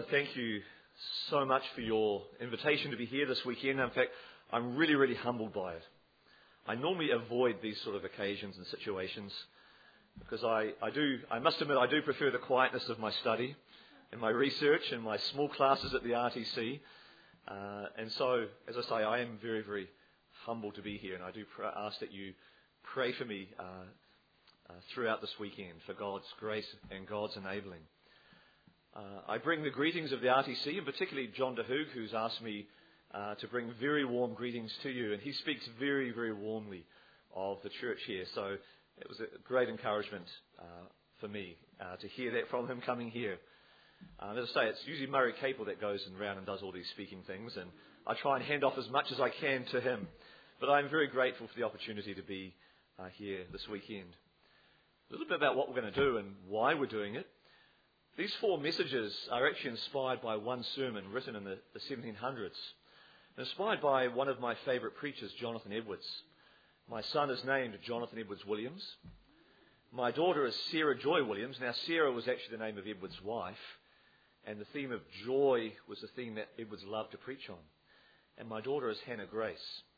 thank you so much for your invitation to be here this weekend. In fact, I'm really, really humbled by it. I normally avoid these sort of occasions and situations because I must admit, I do prefer the quietness of my study and my research and my small classes at the RTC. And so, as I say, I am very, very humbled to be here, and I do ask that you pray for me throughout this weekend for God's grace and God's enabling. I bring the greetings of the RTC, and particularly John DeHoog, who's asked me to bring very warm greetings to you, and he speaks very, very warmly of the church here. So it was a great encouragement for me to hear that from him coming here. As I say, it's usually Murray Capel that goes around and does all these speaking things, and I try and hand off as much as I can to him. But I'm very grateful for the opportunity to be here this weekend. A little bit about what we're going to do and why we're doing it. These 4 messages are actually inspired by one sermon written in the 1700s. Inspired by one of my favourite preachers, Jonathan Edwards. My son is named Jonathan Edwards Williams. My daughter is Sarah Joy Williams. Now, Sarah was actually the name of Edwards' wife, and the theme of joy was the theme that Edwards loved to preach on. And my daughter is Hannah Grace.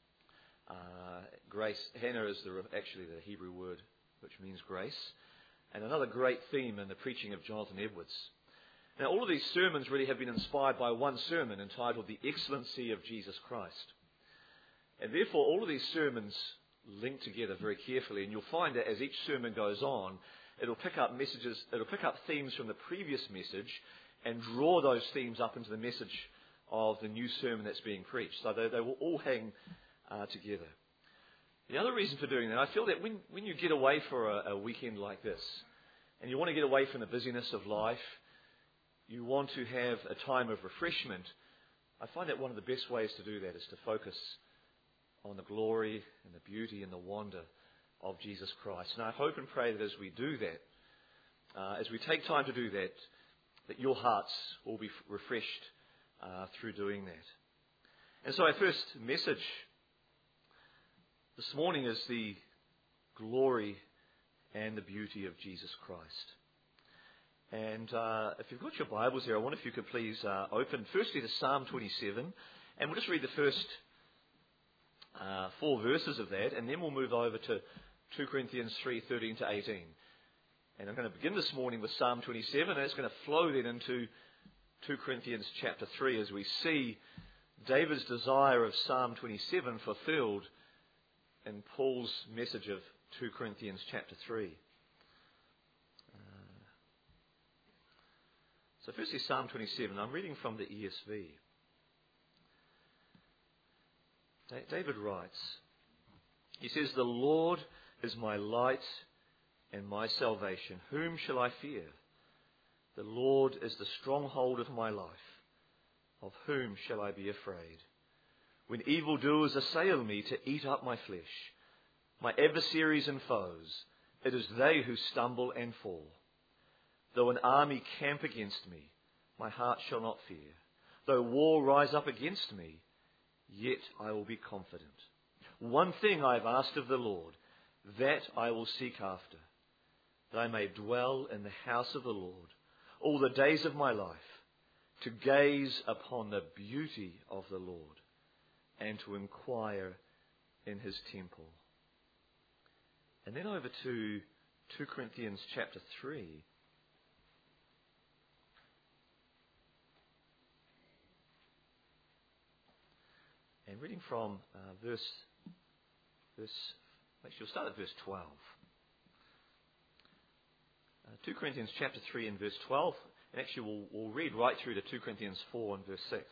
Hannah is actually the Hebrew word which means grace. And another great theme in the preaching of Jonathan Edwards. Now, all of these sermons really have been inspired by one sermon entitled The Excellency of Jesus Christ. And therefore, all of these sermons link together very carefully. And you'll find that as each sermon goes on, it'll pick up themes from the previous message and draw those themes up into the message of the new sermon that's being preached. So they will all hang together. The other reason for doing that, I feel that when you get away for a weekend like this, and you want to get away from the busyness of life, you want to have a time of refreshment, I find that one of the best ways to do that is to focus on the glory and the beauty and the wonder of Jesus Christ. And I hope and pray that as we do that, as we take time to do that, that your hearts will be refreshed through doing that. And so our first message this morning is the glory and the beauty of Jesus Christ. And if you've got your Bibles here, I wonder if you could please open firstly to Psalm 27, and we'll just read the first 4 verses of that, and then we'll move over to 2 Corinthians 3:13 to 18. And I'm going to begin this morning with Psalm 27, and it's going to flow then into 2 Corinthians chapter 3 as we see David's desire of Psalm 27 fulfilled in Paul's message of 2 Corinthians chapter 3. So firstly, Psalm 27. I'm reading from the ESV. David writes, he says, "The Lord is my light and my salvation. Whom shall I fear? The Lord is the stronghold of my life. Of whom shall I be afraid? When evildoers assail me to eat up my flesh, my adversaries and foes, it is they who stumble and fall. Though an army camp against me, my heart shall not fear. Though war rise up against me, yet I will be confident. One thing I have asked of the Lord, that I will seek after, that I may dwell in the house of the Lord all the days of my life, to gaze upon the beauty of the Lord and to inquire in his temple." And then over to 2 Corinthians chapter 3. And reading from actually we'll start at verse 12. 2 Corinthians chapter 3 and verse 12. And actually we'll read right through to 2 Corinthians 4 and verse 6.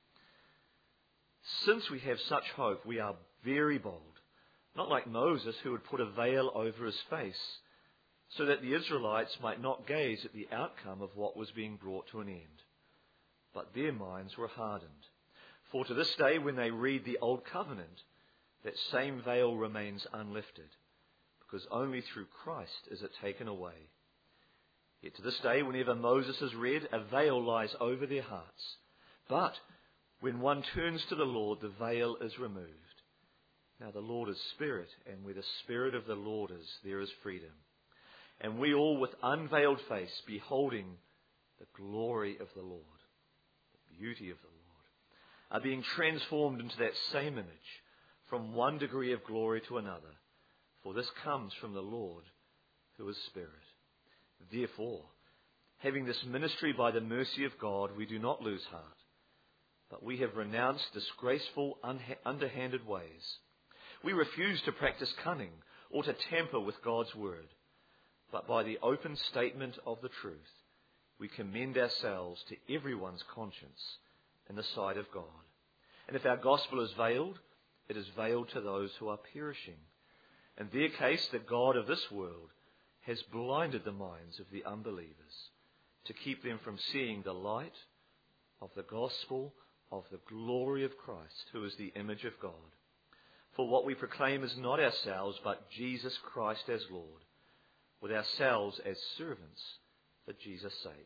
"Since we have such hope, we are very bold, not like Moses, who would put a veil over his face, so that the Israelites might not gaze at the outcome of what was being brought to an end. But their minds were hardened. For to this day, when they read the Old Covenant, that same veil remains unlifted, because only through Christ is it taken away. Yet to this day, whenever Moses is read, a veil lies over their hearts. But when one turns to the Lord, the veil is removed. Now the Lord is Spirit, and where the Spirit of the Lord is, there is freedom. And we all with unveiled face, beholding the glory of the Lord, beauty of the Lord, are being transformed into that same image from one degree of glory to another. For this comes from the Lord, who is Spirit. Therefore, having this ministry by the mercy of God, we do not lose heart, but we have renounced disgraceful, underhanded ways. We refuse to practice cunning or to tamper with God's word, but by the open statement of the truth, we commend ourselves to everyone's conscience in the sight of God. And if our gospel is veiled, it is veiled to those who are perishing. In their case, the God of this world has blinded the minds of the unbelievers to keep them from seeing the light of the gospel of the glory of Christ, who is the image of God. For what we proclaim is not ourselves, but Jesus Christ as Lord, with ourselves as servants for Jesus' sake.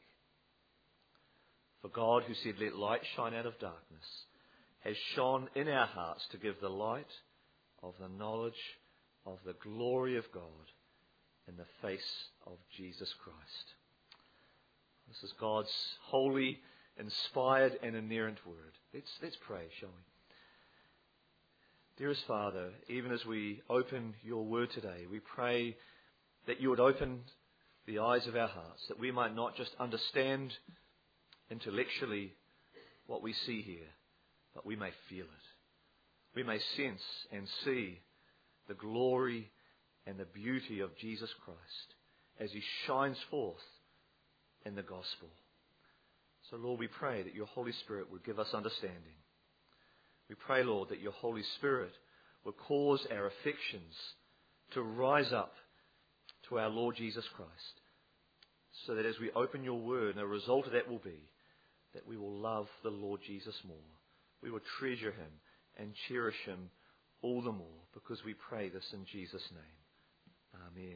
For God, who said, "Let light shine out of darkness," has shone in our hearts to give the light of the knowledge of the glory of God in the face of Jesus Christ. This is God's holy, inspired and inerrant word. Let's pray, shall we? Dearest Father, even as we open your word today, we pray that you would open the eyes of our hearts, that we might not just understand intellectually what we see here, but we may feel it. We may sense and see the glory and the beauty of Jesus Christ as he shines forth in the gospel. So, Lord, we pray that your Holy Spirit would give us understanding. We pray, Lord, that your Holy Spirit would cause our affections to rise up to our Lord Jesus Christ, so that as we open your word, and a result of that will be that we will love the Lord Jesus more. We will treasure him and cherish him all the more, because we pray this in Jesus' name. Amen.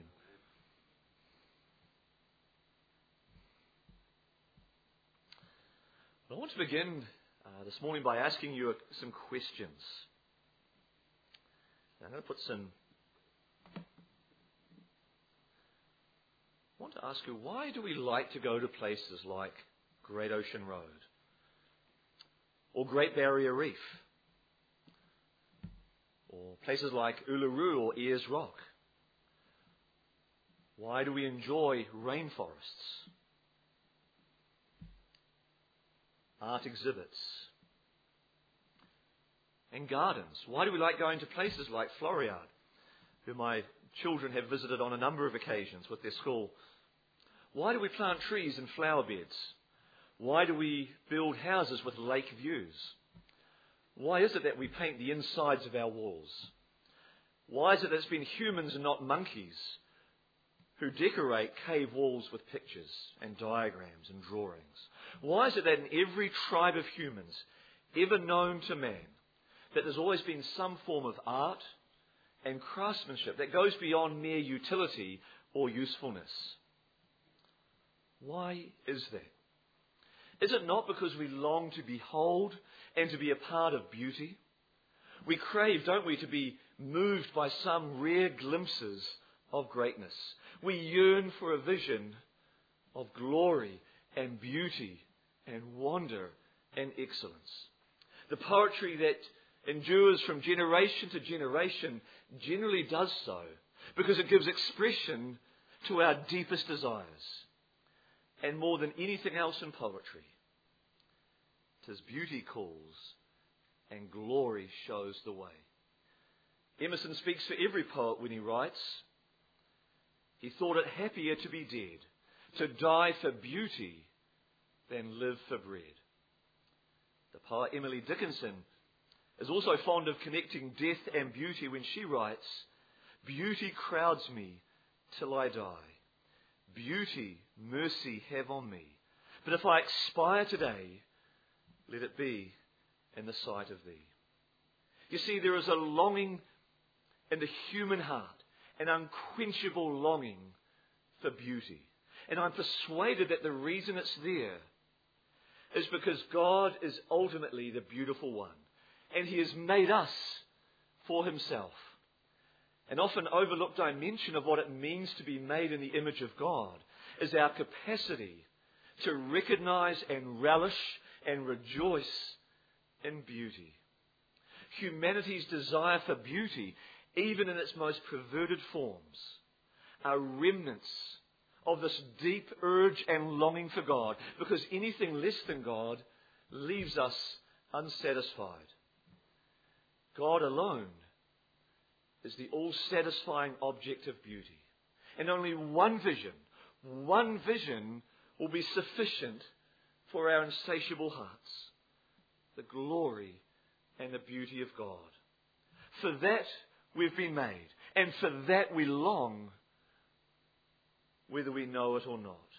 I want to begin this morning by asking you some questions. Now, I'm going to put some... I want to ask you, why do we like to go to places like Great Ocean Road or Great Barrier Reef or places like Uluru or Ayers Rock? Why do we enjoy rainforests, art exhibits, and gardens? Why do we like going to places like Floriade, who my children have visited on a number of occasions with their school? Why do we plant trees and flower beds? Why do we build houses with lake views? Why is it that we paint the insides of our walls? Why is it that it's been humans and not monkeys who decorate cave walls with pictures and diagrams and drawings? Why is it that in every tribe of humans ever known to man, that there's always been some form of art and craftsmanship that goes beyond mere utility or usefulness? Why is that? Is it not because we long to behold and to be a part of beauty? We crave, don't we, to be moved by some rare glimpses of greatness. We yearn for a vision of glory and beauty and wonder and excellence. The poetry that endures from generation to generation generally does so because it gives expression to our deepest desires. And more than anything else in poetry, 'tis beauty calls and glory shows the way. Emerson speaks for every poet when he writes, he thought it happier to be dead, to die for beauty than live for bread. The poet Emily Dickinson is also fond of connecting death and beauty when she writes, beauty crowds me till I die. Beauty, mercy have on me. But if I expire today, let it be in the sight of thee. You see, there is a longing in the human heart, an unquenchable longing for beauty. And I'm persuaded that the reason it's there is because God is ultimately the beautiful one. And he has made us for himself. An often overlooked dimension of what it means to be made in the image of God is our capacity to recognize and relish and rejoice in beauty. Humanity's desire for beauty, even in its most perverted forms, are remnants of this deep urge and longing for God, because anything less than God leaves us unsatisfied. God alone is the all-satisfying object of beauty. And only one vision will be sufficient for our insatiable hearts: the glory and the beauty of God. For that we've been made, and for that we long, whether we know it or not.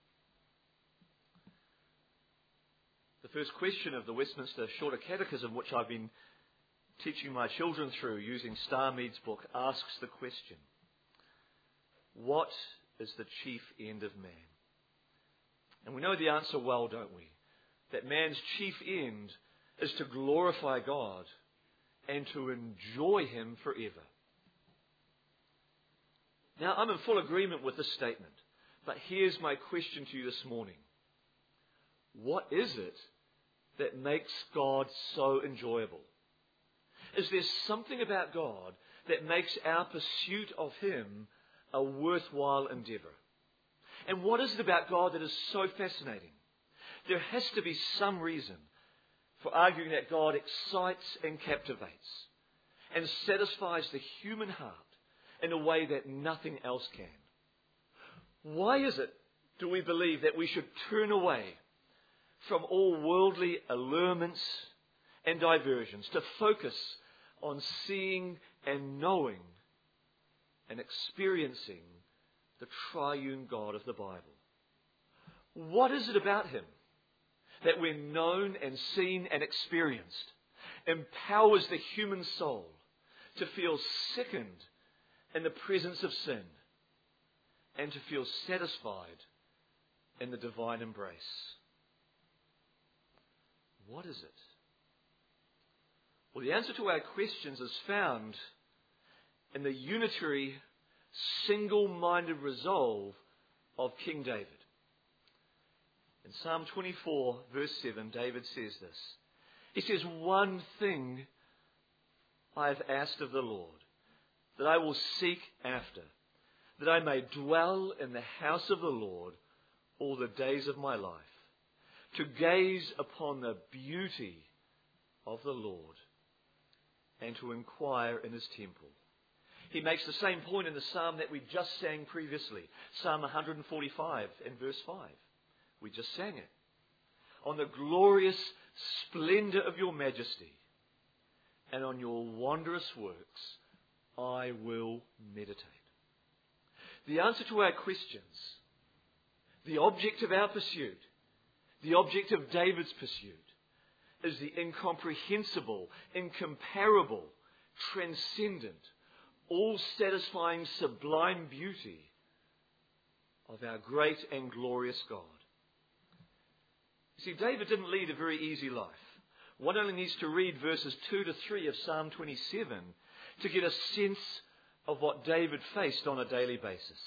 The first question of the Westminster Shorter Catechism, which I've been teaching my children through using Starmead's book, asks the question: what is the chief end of man? And we know the answer well, don't we? That man's chief end is to glorify God and to enjoy Him forever. Now, I'm in full agreement with this statement, but here's my question to you this morning. What is it that makes God so enjoyable? Is there something about God that makes our pursuit of Him a worthwhile endeavour? And what is it about God that is so fascinating? There has to be some reason for arguing that God excites and captivates and satisfies the human heart in a way that nothing else can. Why is it, do we believe, that we should turn away from all worldly allurements and diversions to focus on seeing and knowing and experiencing the triune God of the Bible? What is it about Him that, when known and seen and experienced, empowers the human soul to feel sickened in the presence of sin and to feel satisfied in the divine embrace? What is it? Well, the answer to our questions is found in the unitary, single-minded resolve of King David. In Psalm 24, verse 7, David says this. He says, "One thing I have asked of the Lord, that I will seek after, that I may dwell in the house of the Lord all the days of my life, to gaze upon the beauty of the Lord and to inquire in His temple." He makes the same point in the psalm that we just sang previously, Psalm 145 and verse 5. We just sang it. "On the glorious splendor of your majesty and on your wondrous works I will meditate." The answer to our questions, the object of our pursuit, the object of David's pursuit, is the incomprehensible, incomparable, transcendent, all-satisfying, sublime beauty of our great and glorious God. You see, David didn't lead a very easy life. One only needs to read verses 2 to 3 of Psalm 27 to get a sense of what David faced on a daily basis.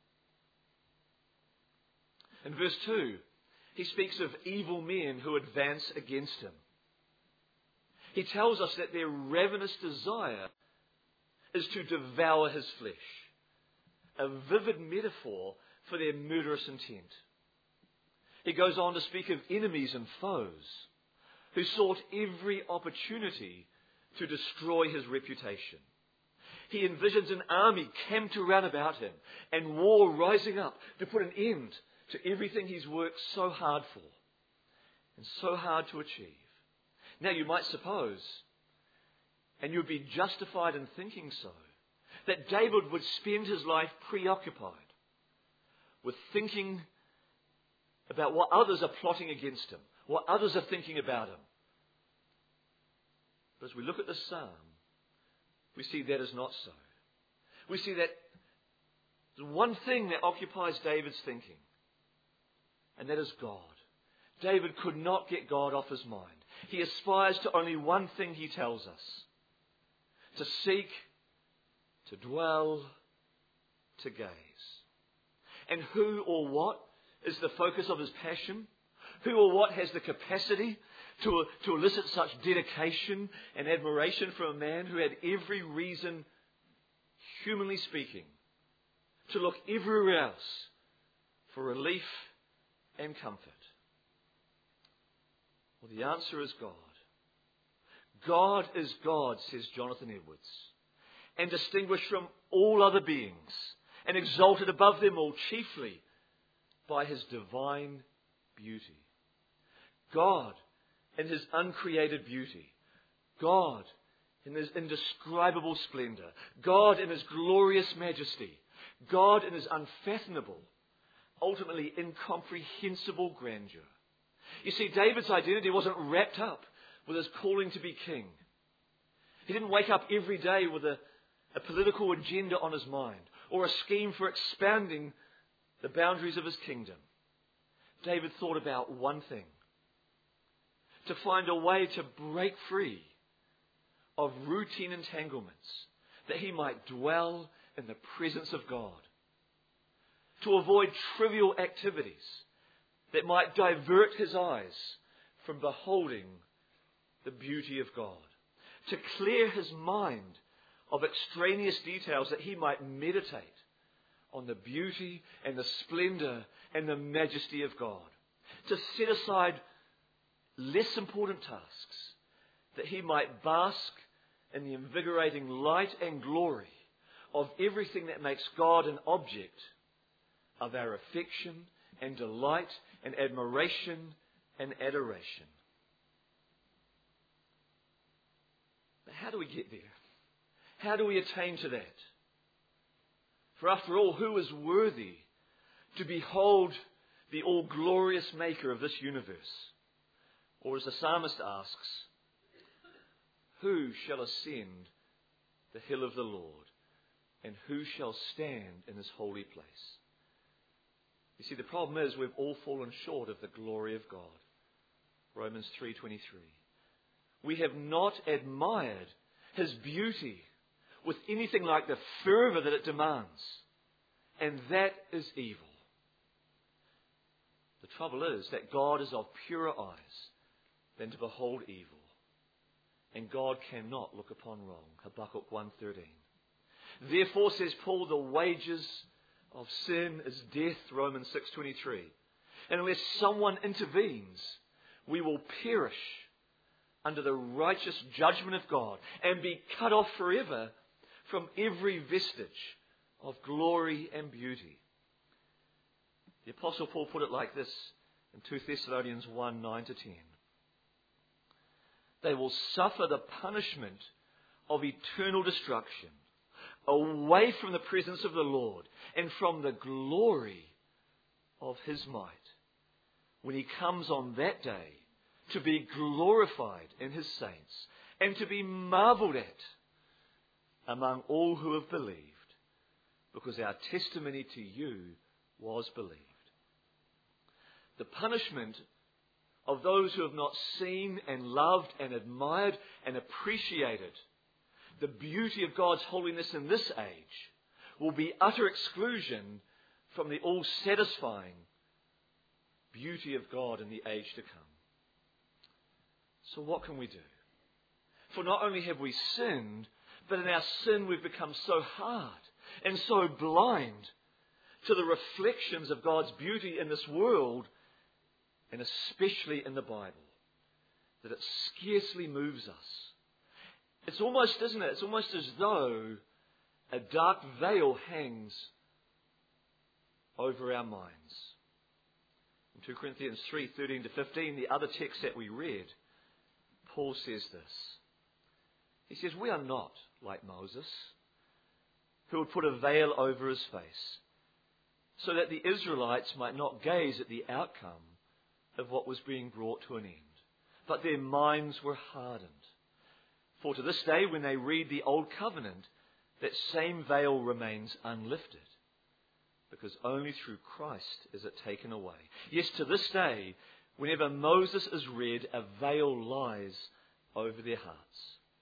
In verse 2, he speaks of evil men who advance against him. He tells us that their ravenous desire is to devour his flesh, a vivid metaphor for their murderous intent. He goes on to speak of enemies and foes who sought every opportunity to destroy his reputation. He envisions an army camped around about him and war rising up to put an end to everything he's worked so hard for and so hard to achieve. Now, you might suppose, and you'd be justified in thinking so, that David would spend his life preoccupied with thinking about what others are plotting against him, what others are thinking about him. But as we look at this psalm, we see that is not so. We see that there's one thing that occupies David's thinking, and that is God. David could not get God off his mind. He aspires to only one thing, he tells us: to seek, to dwell, to gaze. And who or what is the focus of his passion? Who or what has the capacity to elicit such dedication and admiration from a man who had every reason, humanly speaking, to look everywhere else for relief and comfort? Well, the answer is God. God is God, says Jonathan Edwards, and distinguished from all other beings, and exalted above them all chiefly by His divine beauty. God in His uncreated beauty. God in His indescribable splendor. God in His glorious majesty. God in His unfathomable, ultimately incomprehensible grandeur. You see, David's identity wasn't wrapped up with his calling to be king. He didn't wake up every day with a political agenda on his mind or a scheme for expanding the boundaries of his kingdom. David thought about one thing: to find a way to break free of routine entanglements that he might dwell in the presence of God, to avoid trivial activities that might divert his eyes from beholding the beauty of God, to clear his mind of extraneous details that he might meditate on the beauty and the splendor and the majesty of God, to set aside less important tasks that he might bask in the invigorating light and glory of everything that makes God an object of our affection and delight and admiration and adoration. But how do we get there? How do we attain to that? For after all, who is worthy to behold the all-glorious Maker of this universe? Or as the psalmist asks, who shall ascend the hill of the Lord, and who shall stand in His holy place? You see, the problem is we've all fallen short of the glory of God. Romans 3:23. We have not admired His beauty with anything like the fervour that it demands. And that is evil. The trouble is that God is of purer eyes than to behold evil. And God cannot look upon wrong. Habakkuk 1:13. Therefore, says Paul, the wages of sin is death, Romans 6:23. And unless someone intervenes, we will perish under the righteous judgment of God and be cut off forever from every vestige of glory and beauty. The Apostle Paul put it like this in 2 Thessalonians 1:9-10. They will suffer the punishment of eternal destruction away from the presence of the Lord and from the glory of His might, when He comes on that day to be glorified in His saints and to be marveled at among all who have believed, because our testimony to you was believed. The punishment of those who have not seen and loved and admired and appreciated the beauty of God's holiness in this age will be utter exclusion from the all-satisfying beauty of God in the age to come. So what can we do? For not only have we sinned, but in our sin we've become so hard and so blind to the reflections of God's beauty in this world, and especially in the Bible, that it scarcely moves us. It's almost, isn't it? It's almost as though a dark veil hangs over our minds. In 2 Corinthians 3:13-15, the other text that we read, Paul says this. He says, we are not like Moses, who would put a veil over his face, so that the Israelites might not gaze at the outcome of what was being brought to an end. But their minds were hardened. For to this day, when they read the Old Covenant, that same veil remains unlifted, because only through Christ is it taken away. Yes, to this day, whenever Moses is read, a veil lies over their hearts.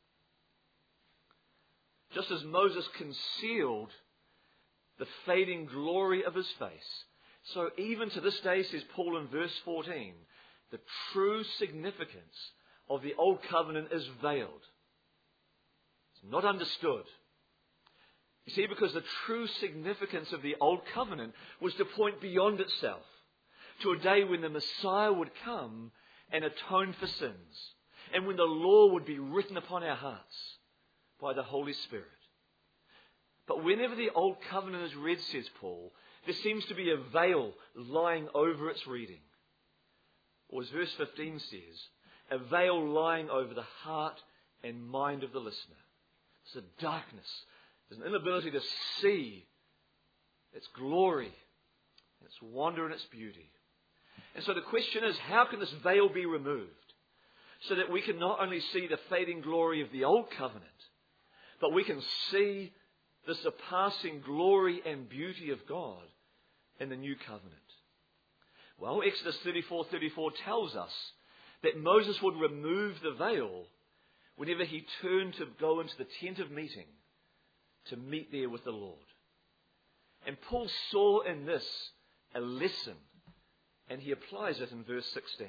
Just as Moses concealed the fading glory of his face, so even to this day, says Paul in verse 14, the true significance of the Old Covenant is veiled. It's not understood. You see, because the true significance of the Old Covenant was to point beyond itself to a day when the Messiah would come and atone for sins, and when the law would be written upon our hearts by the Holy Spirit. But whenever the Old Covenant is read, says Paul, there seems to be a veil lying over its reading. Or as verse 15 says, a veil lying over the heart and mind of the listener. There's a darkness. There's an inability to see its glory, its wonder and its beauty. And so the question is, how can this veil be removed so that we can not only see the fading glory of the Old Covenant, but we can see the surpassing glory and beauty of God in the New Covenant? Well, Exodus 34:34 tells us that Moses would remove the veil whenever he turned to go into the tent of meeting to meet there with the Lord. And Paul saw in this a lesson, and he applies it in verse 16.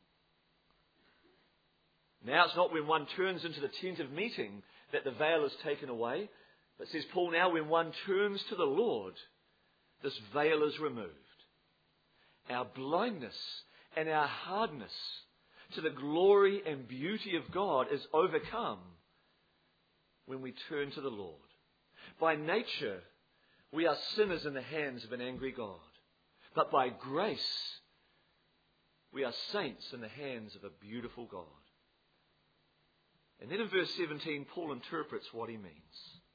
Now it's not when one turns into the tent of meeting that the veil is taken away, but says Paul, now when one turns to the Lord, this veil is removed. Our blindness and our hardness to the glory and beauty of God is overcome when we turn to the Lord. By nature, we are sinners in the hands of an angry God. But by grace, we are saints in the hands of a beautiful God. And then in verse 17, Paul interprets what he means.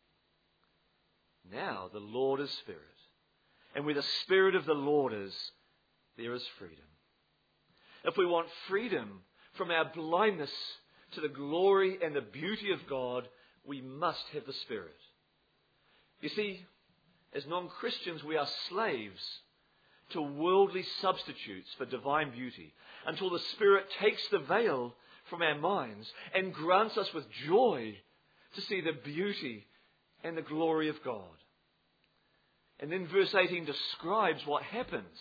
Now the Lord is Spirit, and where the Spirit of the Lord is, there is freedom. If we want freedom from our blindness to the glory and the beauty of God, we must have the Spirit. You see, as non-Christians, we are slaves to worldly substitutes for divine beauty until the Spirit takes the veil from our minds and grants us with joy to see the beauty and the glory of God. And then verse 18 describes what happens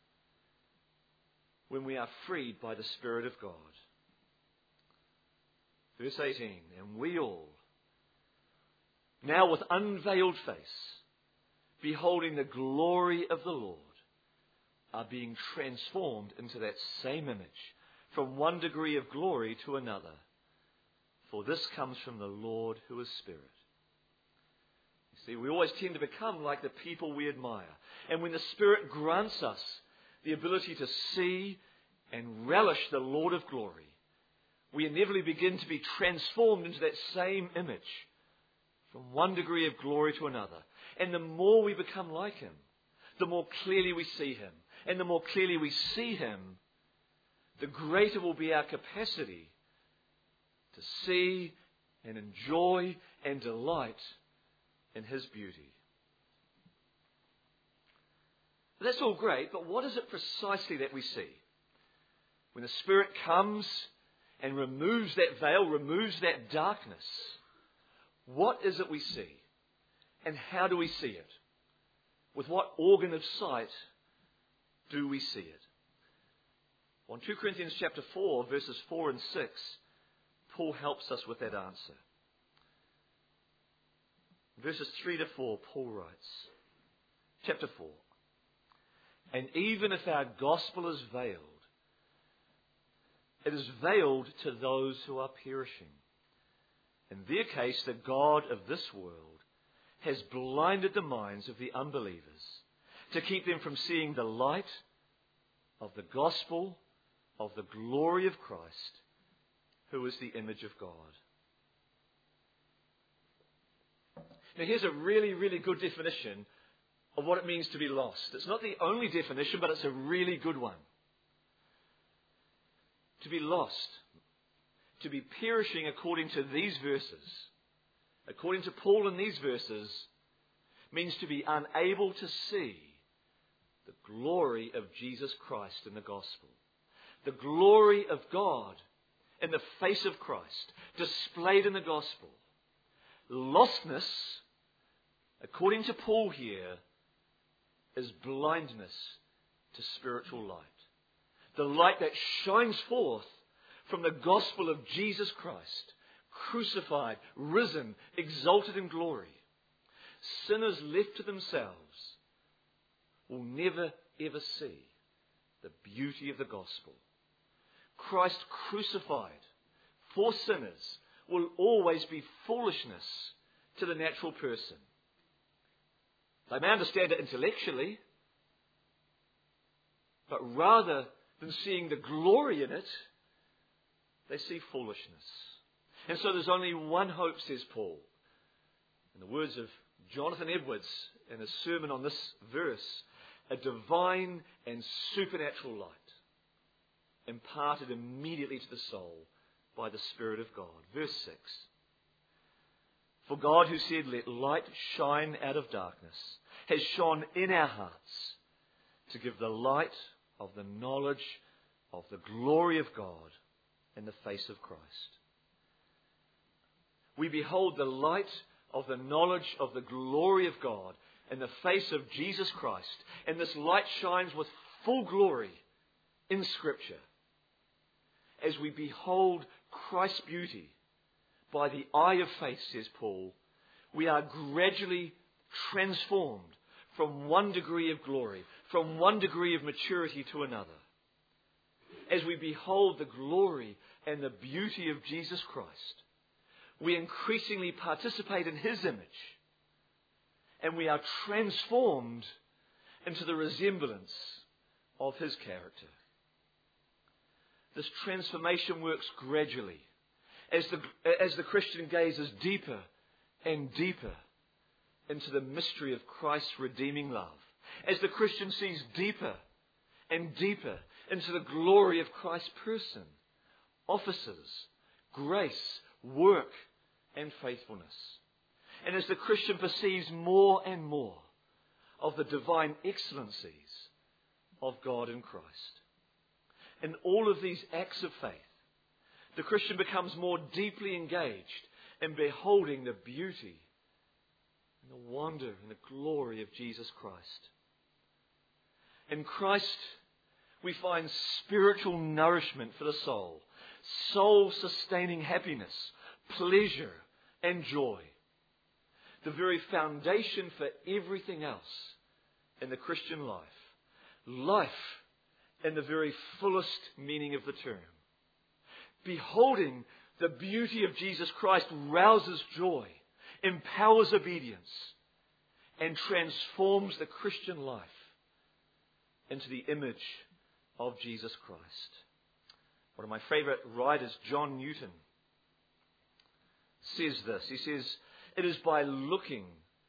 when we are freed by the Spirit of God. Verse 18, and we all, now with unveiled face, beholding the glory of the Lord, are being transformed into that same image, from one degree of glory to another. For this comes from the Lord who is Spirit. You see, we always tend to become like the people we admire. And when the Spirit grants us the ability to see and relish the Lord of glory, we inevitably begin to be transformed into that same image, from one degree of glory to another. And the more we become like Him, the more clearly we see Him. And the more clearly we see Him, the greater will be our capacity to see and enjoy and delight in His beauty. That's all great, but what is it precisely that we see? When the Spirit comes and removes that veil, removes that darkness, what is it we see? And how do we see it? With what organ of sight do we see it? Well, in 2 Corinthians chapter 4, verses 4 and 6, Paul helps us with that answer. Verses 3 to 4, Paul writes, chapter 4, and even if our gospel is veiled, it is veiled to those who are perishing. In their case, the God of this world has blinded the minds of the unbelievers to keep them from seeing the light of the gospel of the glory of Christ, who is the image of God. Now here's a really, really good definition of what it means to be lost. It's not the only definition, but it's a really good one. To be lost, to be perishing according to these verses, according to Paul in these verses, means to be unable to see the glory of Jesus Christ in the gospel. The glory of God in the face of Christ, displayed in the gospel. Lostness, according to Paul here, is blindness to spiritual light. the light that shines forth from the gospel of Jesus Christ, crucified, risen, exalted in glory, sinners left to themselves will never ever see the beauty of the gospel. Christ crucified for sinners will always be foolishness to the natural person. They may understand it intellectually, but rather than seeing the glory in it, they see foolishness. And so there's only one hope, says Paul. In the words of Jonathan Edwards in his sermon on this verse, a divine and supernatural light imparted immediately to the soul by the Spirit of God. Verse 6. For God, who said, "Let light shine out of darkness," has shone in our hearts to give the light of the knowledge of the glory of God in the face of Christ. We behold the light of the knowledge of the glory of God in the face of Jesus Christ, and this light shines with full glory in Scripture. As we behold Christ's beauty by the eye of faith, says Paul, we are gradually transformed from one degree of glory, from one degree of maturity to another. As we behold the glory and the beauty of Jesus Christ, we increasingly participate in His image, and we are transformed into the resemblance of His character. This transformation works gradually as the Christian gazes deeper and deeper into the mystery of Christ's redeeming love. As the Christian sees deeper and deeper into the glory of Christ's person, offices, grace, work, and faithfulness. And as the Christian perceives more and more of the divine excellencies of God in Christ. In all of these acts of faith, the Christian becomes more deeply engaged in beholding the beauty and the wonder and the glory of Jesus Christ. In Christ, we find spiritual nourishment for the soul, soul-sustaining happiness, pleasure, and joy. The very foundation for everything else in the Christian life. Life in the very fullest meaning of the term. Beholding the beauty of Jesus Christ rouses joy, empowers obedience, and transforms the Christian life into the image of Jesus Christ. One of my favorite writers, John Newton, says this. He says, "It is by looking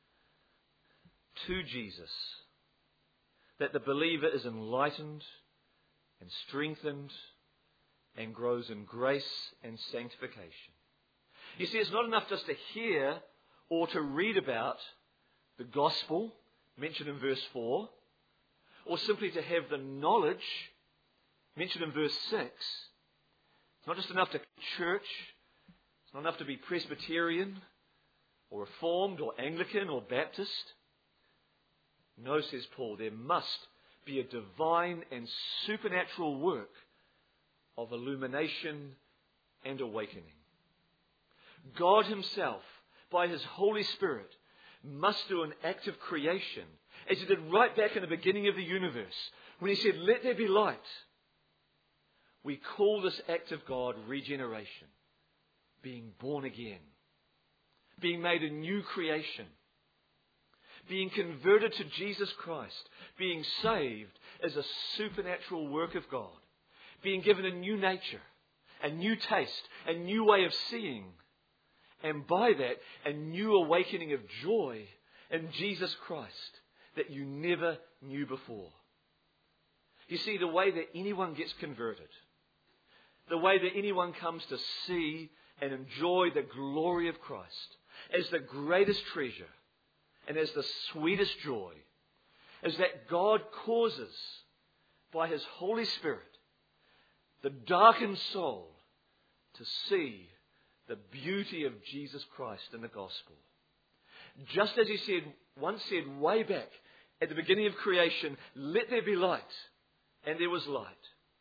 to Jesus that the believer is enlightened and strengthened and grows in grace and sanctification." You see, it's not enough just to hear or to read about the gospel mentioned in verse 4, or simply to have the knowledge mentioned in verse 6. It's not just enough to church. It's not enough to be Presbyterian or Reformed or Anglican or Baptist. No, says Paul, there must be a divine and supernatural work of illumination and awakening. God Himself, by His Holy Spirit, must do an act of creation, as He did right back in the beginning of the universe, when He said, "Let there be light." We call this act of God regeneration, being born again, being made a new creation, being converted to Jesus Christ, being saved as a supernatural work of God, being given a new nature, a new taste, a new way of seeing, and by that, a new awakening of joy in Jesus Christ that you never knew before. You see, the way that anyone gets converted, the way that anyone comes to see and enjoy the glory of Christ as the greatest treasure and as the sweetest joy, is that God causes, by His Holy Spirit, the darkened soul to see the beauty of Jesus Christ in the gospel. Just as He once said way back at the beginning of creation, "Let there be light," and there was light.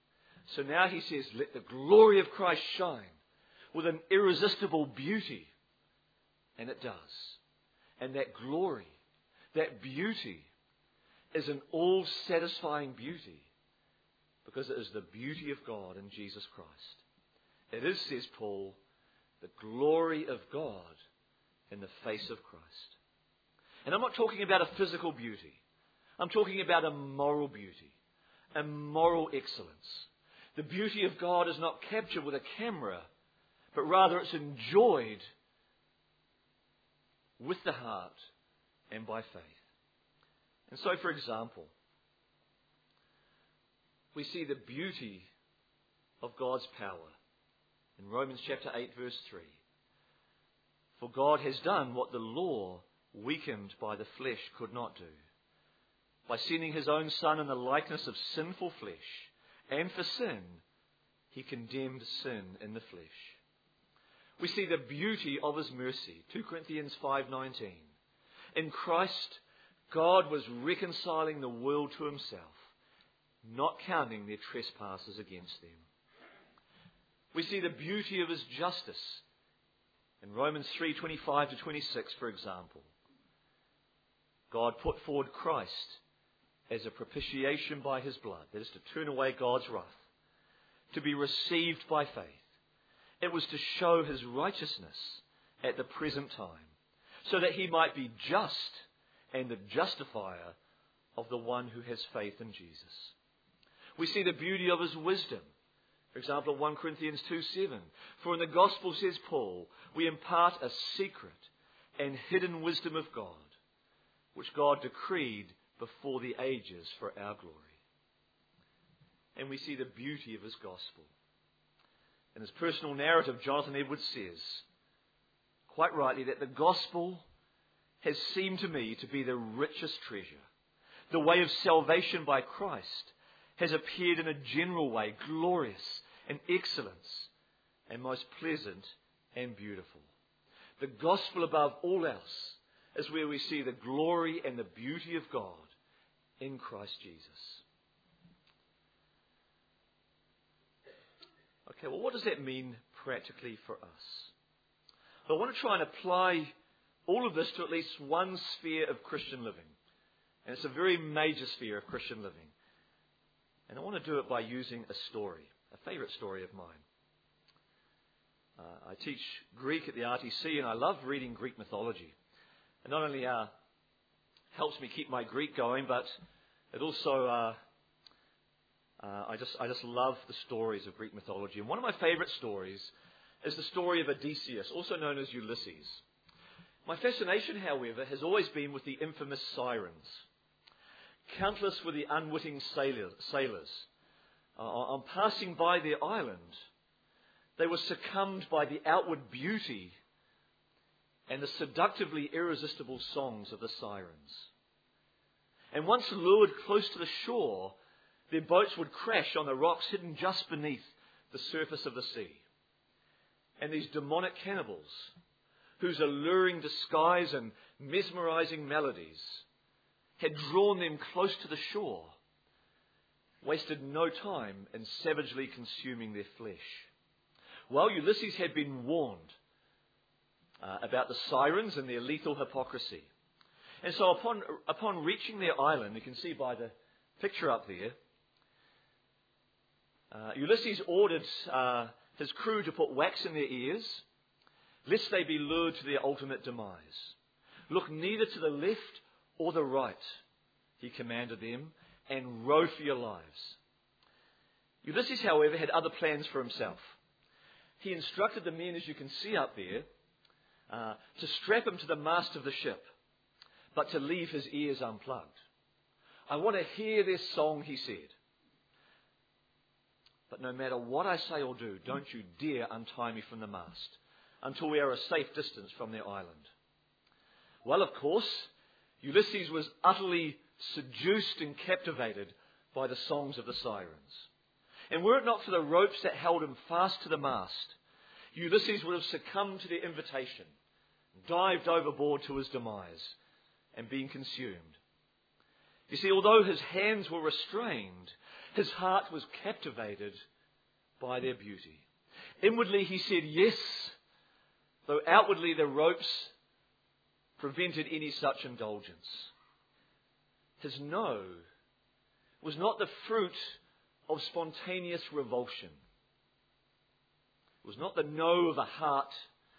So now he says, let the glory of Christ shine with an irresistible beauty. And it does. And that glory, that beauty, is an all-satisfying beauty because it is the beauty of God in Jesus Christ. It is, says Paul, the glory of God in the face of Christ. And I'm not talking about a physical beauty. I'm talking about a moral beauty, a moral excellence. The beauty of God is not captured with a camera, but rather it's enjoyed with the heart and by faith. And so, for example, we see the beauty of God's power in Romans chapter 8, verse 3. For God has done what the law, weakened by the flesh, could not do. By sending his own Son in the likeness of sinful flesh, and for sin, he condemned sin in the flesh. We see the beauty of his mercy. 2 Corinthians 5:19. In Christ, God was reconciling the world to himself, not counting their trespasses against them. We see the beauty of his justice. In Romans 3:25-26, for example, God put forward Christ as a propitiation by his blood, that is to turn away God's wrath, to be received by faith. It was to show his righteousness at the present time, so that he might be just and the justifier of the one who has faith in Jesus. We see the beauty of his wisdom. For example, 1 Corinthians 2:7. For in the gospel, says Paul, we impart a secret and hidden wisdom of God, which God decreed before the ages for our glory. And we see the beauty of his gospel. In his personal narrative, Jonathan Edwards says, quite rightly, that the gospel has seemed to me to be the richest treasure. The way of salvation by Christ has appeared in a general way, glorious and excellent, and most pleasant and beautiful. The gospel above all else is where we see the glory and the beauty of God in Christ Jesus. Okay, well, what does that mean practically for us? Well, I want to try and apply all of this to at least one sphere of Christian living. And it's a very major sphere of Christian living. And I want to do it by using a story, a favourite story of mine. I teach Greek at the RTC, and I love reading Greek mythology. It not only helps me keep my Greek going, but it also I just love the stories of Greek mythology. And one of my favourite stories is the story of Odysseus, also known as Ulysses. My fascination, however, has always been with the infamous sirens. Countless were the unwitting sailors. On passing by their island, they were succumbed by the outward beauty and the seductively irresistible songs of the sirens. And once lured close to the shore, their boats would crash on the rocks hidden just beneath the surface of the sea. And these demonic cannibals, whose alluring disguise and mesmerizing melodies had drawn them close to the shore, wasted no time in savagely consuming their flesh. Well, Ulysses had been warned about the sirens and their lethal hypocrisy. And so upon reaching their island, you can see by the picture up there, Ulysses ordered his crew to put wax in their ears, lest they be lured to their ultimate demise. Look neither to the left or the right, he commanded them, and row for your lives. Ulysses, however, had other plans for himself. He instructed the men, as you can see up there, to strap him to the mast of the ship, but to leave his ears unplugged. I want to hear their song, he said. But no matter what I say or do, don't you dare untie me from the mast until we are a safe distance from their island. Well, of course, Ulysses was utterly seduced and captivated by the songs of the sirens. And were it not for the ropes that held him fast to the mast, Ulysses would have succumbed to their invitation, dived overboard to his demise, and been consumed. You see, although his hands were restrained, his heart was captivated by their beauty. Inwardly he said yes, though outwardly the ropes prevented any such indulgence. His no was not the fruit of spontaneous revulsion. It was not the no of the heart.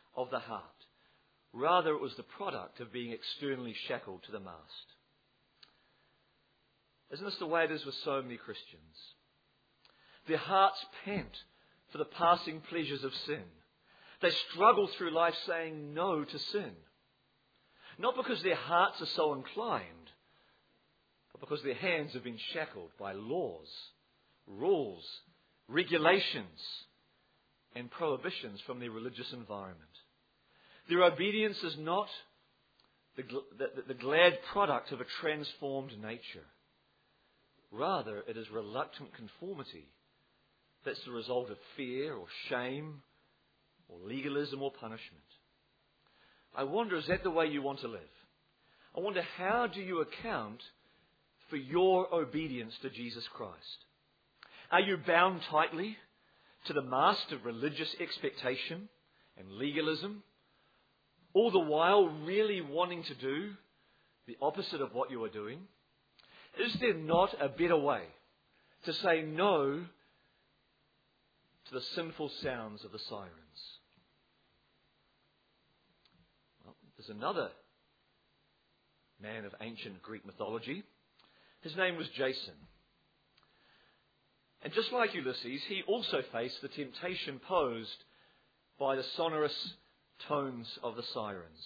Rather, it was the product of being externally shackled to the mast. Isn't this the way it is with so many Christians? Their hearts pant for the passing pleasures of sin. They struggle through life saying no to sin. Not because their hearts are so inclined, but because their hands have been shackled by laws, rules, regulations, and prohibitions from their religious environment. Their obedience is not the glad product of a transformed nature. Rather, it is reluctant conformity that's the result of fear or shame or legalism or punishment. I wonder, is that the way you want to live? I wonder, how do you account for your obedience to Jesus Christ? Are you bound tightly to the mast of religious expectation and legalism, all the while really wanting to do the opposite of what you are doing? Is there not a better way to say no to the sinful sounds of the sirens? Well, there's another man of ancient Greek mythology. His name was Jason. And just like Ulysses, he also faced the temptation posed by the sonorous tones of the sirens.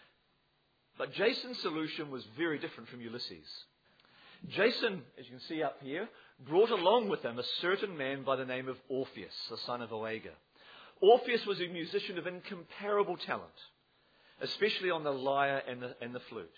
But Jason's solution was very different from Ulysses. Jason, as you can see up here, brought along with him a certain man by the name of Orpheus, the son of Oega. Orpheus was a musician of incomparable talent, especially on the lyre and the flute.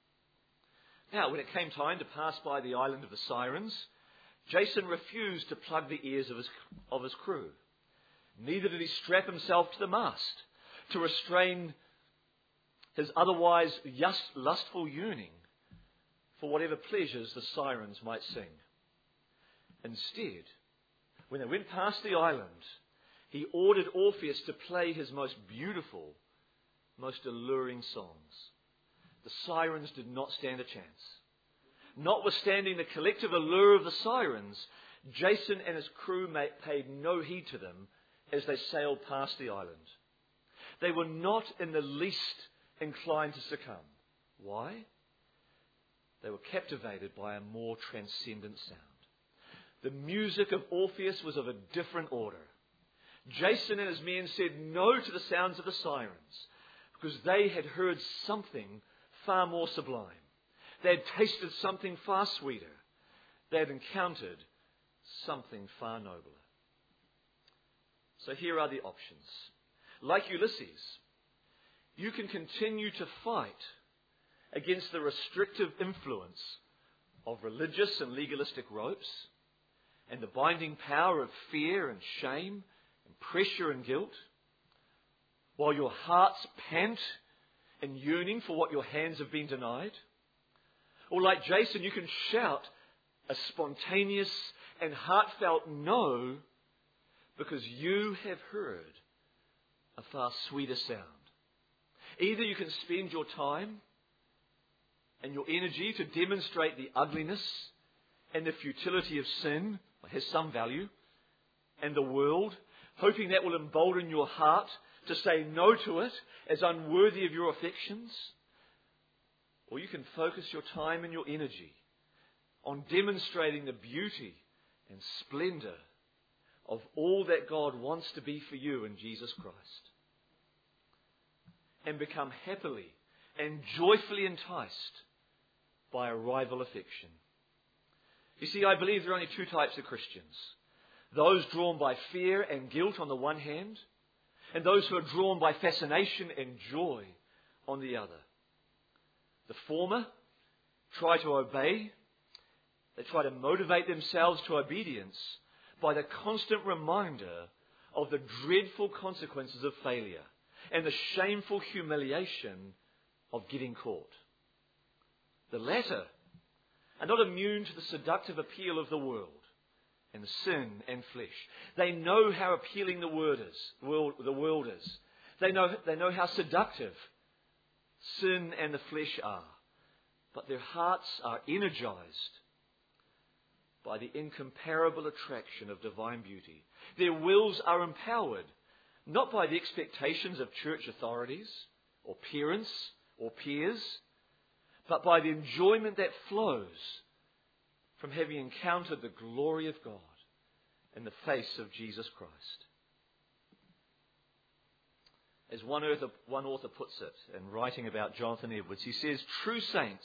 Now, when it came time to pass by the island of the Sirens, Jason refused to plug the ears of his crew. Neither did he strap himself to the mast to restrain his otherwise lustful yearning for whatever pleasures the sirens might sing. Instead, when they went past the island, he ordered Orpheus to play his most beautiful, most alluring songs. The sirens did not stand a chance. Notwithstanding the collective allure of the sirens, Jason and his crew paid no heed to them as they sailed past the island. They were not in the least inclined to succumb. Why? They were captivated by a more transcendent sound. The music of Orpheus was of a different order. Jason and his men said no to the sounds of the sirens because they had heard something far more sublime. They had tasted something far sweeter. They had encountered something far nobler. So here are the options. Like Ulysses, you can continue to fight against the restrictive influence of religious and legalistic ropes and the binding power of fear and shame and pressure and guilt, while your hearts pant in yearning for what your hands have been denied. Or like Jason, you can shout a spontaneous and heartfelt no because you have heard a far sweeter sound. Either you can spend your time and your energy to demonstrate the ugliness and the futility of sin, which has some value, and the world, hoping that will embolden your heart to say no to it as unworthy of your affections. Or you can focus your time and your energy on demonstrating the beauty and splendor of all that God wants to be for you in Jesus Christ, and become happily and joyfully enticed by a rival affection. You see, I believe there are only two types of Christians. Those drawn by fear and guilt on the one hand, and those who are drawn by fascination and joy on the other. The former try to obey. They try to motivate themselves to obedience by the constant reminder of the dreadful consequences of failure and the shameful humiliation of getting caught. The latter are not immune to the seductive appeal of the world and sin and flesh. They know how appealing the world is. They know how seductive sin and the flesh are. But their hearts are energized by the incomparable attraction of divine beauty. Their wills are empowered, not by the expectations of church authorities or parents or peers, but by the enjoyment that flows from having encountered the glory of God in the face of Jesus Christ. As one author puts it in writing about Jonathan Edwards, he says, true saints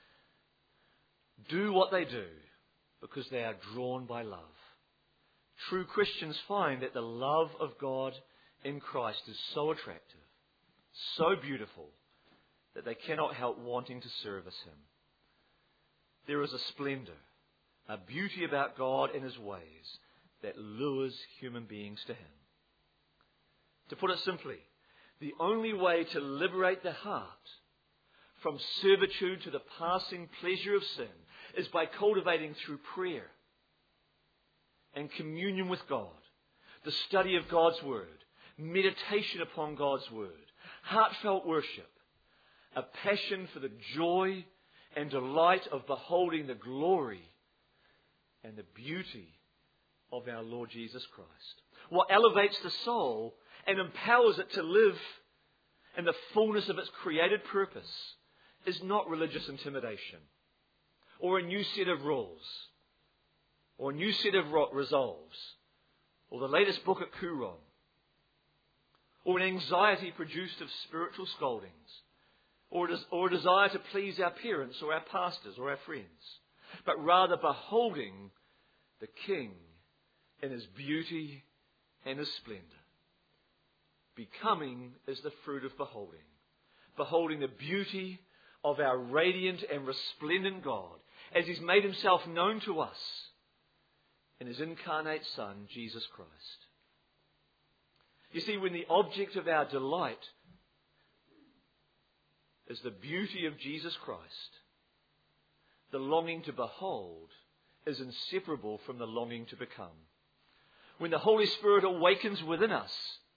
do what they do because they are drawn by love. True Christians find that the love of God in Christ is so attractive, so beautiful, that they cannot help wanting to service Him. There is a splendor, a beauty about God and His ways that lures human beings to Him. To put it simply, the only way to liberate the heart from servitude to the passing pleasure of sin is by cultivating through prayer and communion with God, the study of God's Word, meditation upon God's Word, heartfelt worship, a passion for the joy and delight of beholding the glory and the beauty of our Lord Jesus Christ. What elevates the soul and empowers it to live in the fullness of its created purpose is not religious intimidation, or a new set of rules, or a new set of resolves, or the latest book at Qumran, or an anxiety produced of spiritual scoldings, or a desire to please our parents or our pastors or our friends, but rather beholding the King in His beauty and His splendor. Becoming is the fruit of beholding. Beholding the beauty of our radiant and resplendent God as He's made Himself known to us in His incarnate Son, Jesus Christ. You see, when the object of our delight is the beauty of Jesus Christ, the longing to behold is inseparable from the longing to become. When the Holy Spirit awakens within us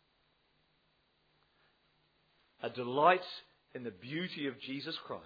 a delight in the beauty of Jesus Christ,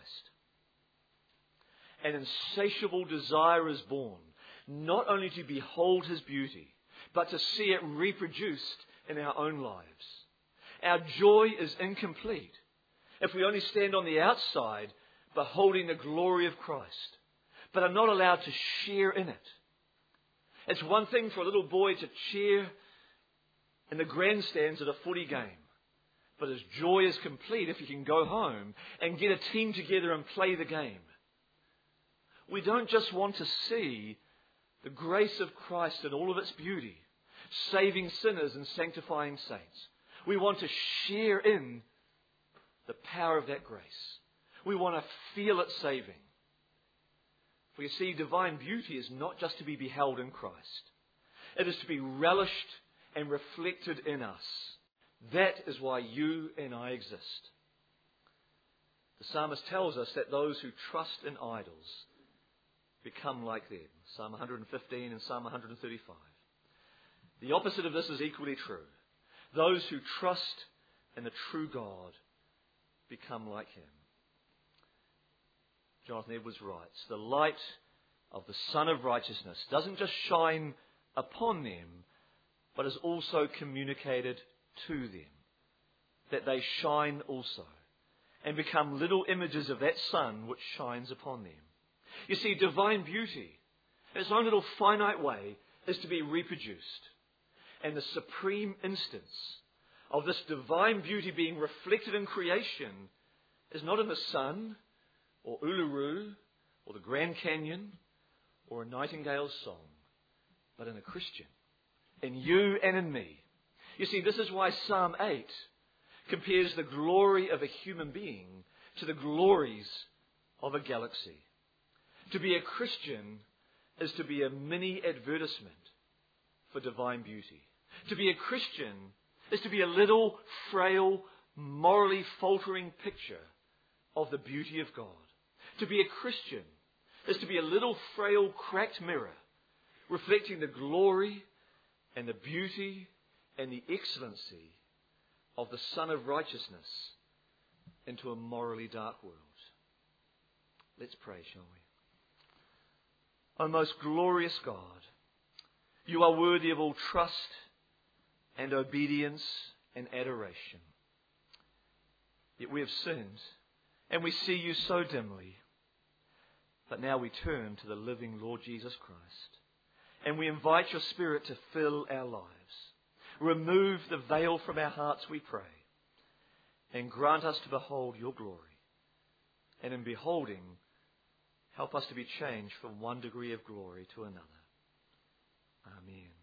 an insatiable desire is born, not only to behold His beauty, but to see it reproduced in our own lives. Our joy is incomplete if we only stand on the outside beholding the glory of Christ, but are not allowed to share in it. It's one thing for a little boy to cheer in the grandstands at a footy game, but his joy is complete if he can go home and get a team together and play the game. We don't just want to see the grace of Christ in all of its beauty, saving sinners and sanctifying saints. We want to share in the power of that grace. We want to feel it saving. For you see, divine beauty is not just to be beheld in Christ. It is to be relished and reflected in us. That is why you and I exist. The psalmist tells us that those who trust in idols become like them. Psalm 115 and Psalm 135. The opposite of this is equally true. Those who trust in the true God become like Him. Jonathan Edwards writes, the light of the Son of Righteousness doesn't just shine upon them, but is also communicated to them, that they shine also, and become little images of that sun which shines upon them. You see, divine beauty, in its own little finite way, is to be reproduced. And the supreme instance of this divine beauty being reflected in creation is not in the sun, or Uluru, or the Grand Canyon, or a nightingale's song, but in a Christian, in you and in me. You see, this is why Psalm 8 compares the glory of a human being to the glories of a galaxy. To be a Christian is to be a mini advertisement for divine beauty. To be a Christian is to be a little, frail, morally faltering picture of the beauty of God. To be a Christian is to be a little, frail, cracked mirror reflecting the glory and the beauty and the excellency of the Son of Righteousness into a morally dark world. Let's pray, shall we? O most glorious God, you are worthy of all trust and obedience and adoration. Yet we have sinned and we see you so dimly. But now we turn to the living Lord Jesus Christ and we invite your Spirit to fill our lives. Remove the veil from our hearts, we pray, and grant us to behold your glory. And in beholding, help us to be changed from one degree of glory to another. Amen.